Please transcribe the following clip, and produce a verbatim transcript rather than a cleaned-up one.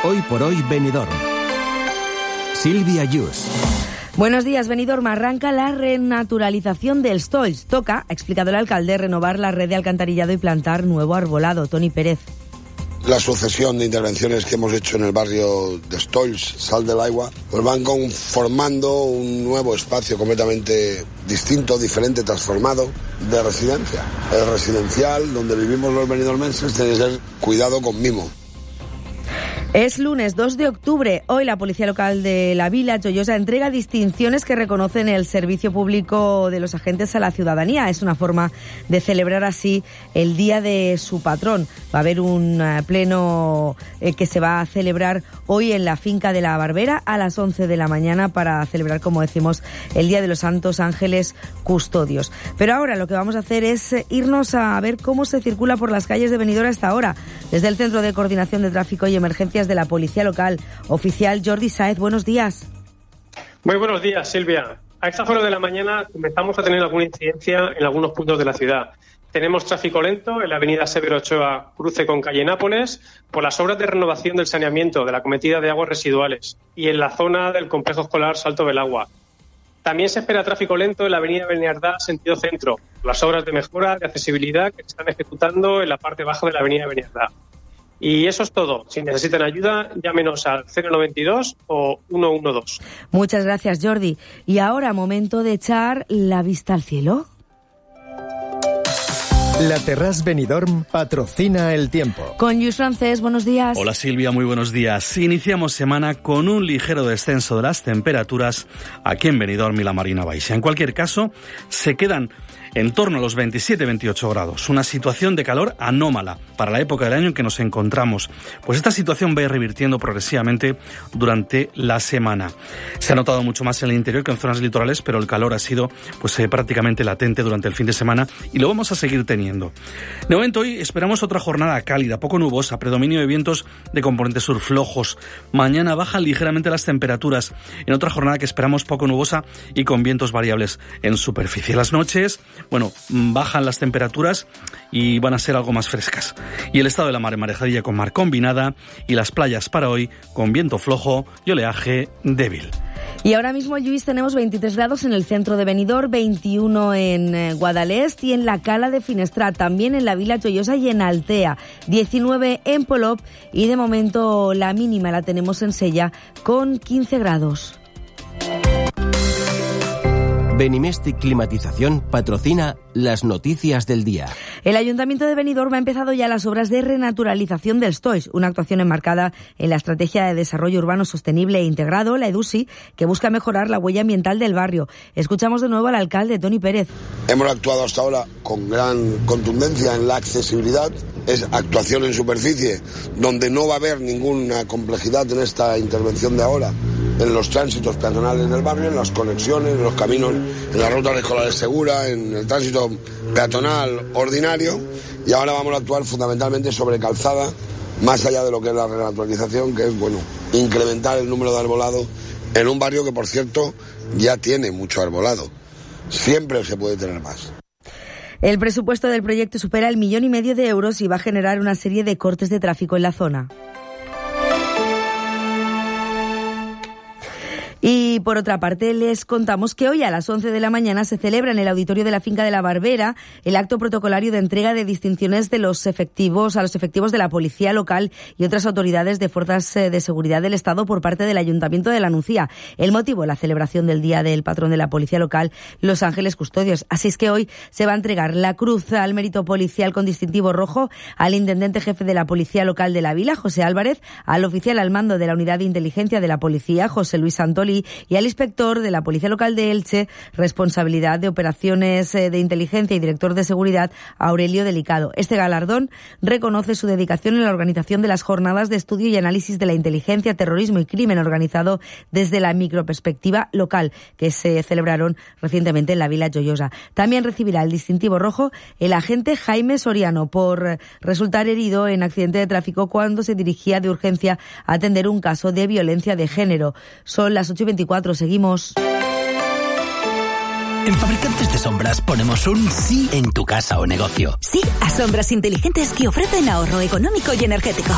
Hoy por hoy Benidorm. Silvia Yus. Buenos días, Benidorm. Arranca la renaturalización del Stolls. Toca, ha explicado el alcalde, renovar la red de alcantarillado y plantar nuevo arbolado. Toni Pérez. La sucesión de intervenciones que hemos hecho en el barrio de Stolls, Sal del Agua, pues van conformando un nuevo espacio completamente distinto, diferente, transformado de residencia. El residencial donde vivimos los benidormenses tiene que ser cuidado con mimo. Es lunes dos de octubre. Hoy la Policía Local de la Vila Joiosa entrega distinciones que reconocen el servicio público de los agentes a la ciudadanía. Es una forma de celebrar así el día de su patrón. Va a haber un pleno eh, que se va a celebrar hoy en la finca de la Barbera a las once de la mañana para celebrar, como decimos, el Día de los Santos Ángeles Custodios. Pero ahora lo que vamos a hacer es irnos a ver cómo se circula por las calles de Benidorm hasta ahora. Desde el Centro de Coordinación de Tráfico y Emergencias de la Policía Local, oficial Jordi Sáez, buenos días. Muy buenos días, Silvia. A estas horas de la mañana comenzamos a tener alguna incidencia en algunos puntos de la ciudad. Tenemos tráfico lento en la avenida Severo Ochoa, cruce con calle Nápoles, por las obras de renovación del saneamiento de la cometida de aguas residuales y en la zona del complejo escolar Salto del Agua. También se espera tráfico lento en la avenida Beniardá, sentido centro, por las obras de mejora de accesibilidad que se están ejecutando en la parte baja de la avenida Beniardá. Y eso es todo. Si necesitan ayuda, llámenos al cero noventa y dos o ciento doce. Muchas gracias, Jordi. Y ahora, momento de echar la vista al cielo. La Terrasse Benidorm patrocina el tiempo. Con Lluís Francés, buenos días. Hola Silvia, muy buenos días. Iniciamos semana con un ligero descenso de las temperaturas aquí en Benidorm y la Marina Baixa. En cualquier caso, se quedan en torno a los veintisiete a veintiocho grados. Una situación de calor anómala para la época del año en que nos encontramos. Pues esta situación va a ir revirtiendo progresivamente durante la semana. Se ha notado mucho más en el interior que en zonas litorales, pero el calor ha sido pues eh, prácticamente latente durante el fin de semana y lo vamos a seguir teniendo. De momento hoy esperamos otra jornada cálida, poco nubosa, predominio de vientos de componente sur flojos. Mañana bajan ligeramente las temperaturas en otra jornada que esperamos poco nubosa y con vientos variables en superficie. Las noches, bueno, bajan las temperaturas y van a ser algo más frescas. Y el estado de la mar, marejadilla con mar combinada, y las playas para hoy con viento flojo y oleaje débil. Y ahora mismo, Lluís, tenemos veintitrés grados en el centro de Benidorm, veintiuno en eh, Guadalest y en la Cala de Finestrat, también en la Vila Joiosa y en Altea, diecinueve en Polop y de momento la mínima la tenemos en Sella con quince grados. Benimestic Climatización patrocina las noticias del día. El Ayuntamiento de Benidorm ha empezado ya las obras de renaturalización del Stolls, una actuación enmarcada en la Estrategia de Desarrollo Urbano Sostenible e Integrado, la EDUSI, que busca mejorar la huella ambiental del barrio. Escuchamos de nuevo al alcalde, Toni Pérez. Hemos actuado hasta ahora con gran contundencia en la accesibilidad. Es actuación en superficie, donde no va a haber ninguna complejidad en esta intervención de ahora, en los tránsitos peatonales del barrio, en las conexiones, en los caminos, en las rutas escolares seguras, en el tránsito peatonal ordinario, y ahora vamos a actuar fundamentalmente sobre calzada, más allá de lo que es la renaturalización, que es, bueno, incrementar el número de arbolado en un barrio que, por cierto, ya tiene mucho arbolado. Siempre se puede tener más. El presupuesto del proyecto supera el millón y medio de euros y va a generar una serie de cortes de tráfico en la zona. Y por otra parte, les contamos que hoy a las once de la mañana se celebra en el auditorio de la Finca de la Barbera el acto protocolario de entrega de distinciones de los efectivos a los efectivos de la Policía Local y otras autoridades de fuerzas de seguridad del Estado por parte del Ayuntamiento de la Nucía. El motivo, la celebración del Día del Patrón de la Policía Local, Los Ángeles Custodios. Así es que hoy se va a entregar la cruz al mérito policial con distintivo rojo al intendente jefe de la Policía Local de la Vila, José Álvarez, al oficial al mando de la Unidad de Inteligencia de la Policía, José Luis Santoli, y al inspector de la Policía Local de Elche, responsabilidad de operaciones de inteligencia y director de seguridad, Aurelio Delicado. Este galardón reconoce su dedicación en la organización de las jornadas de estudio y análisis de la inteligencia, terrorismo y crimen organizado desde la microperspectiva local, que se celebraron recientemente en la Vila Joiosa. También recibirá el distintivo rojo el agente Jaime Soriano por resultar herido en accidente de tráfico cuando se dirigía de urgencia a atender un caso de violencia de género. Son las ocho y veinticuatro, seguimos. En Fabricantes de Sombras ponemos un sí en tu casa o negocio. Sí a sombras inteligentes que ofrecen ahorro económico y energético.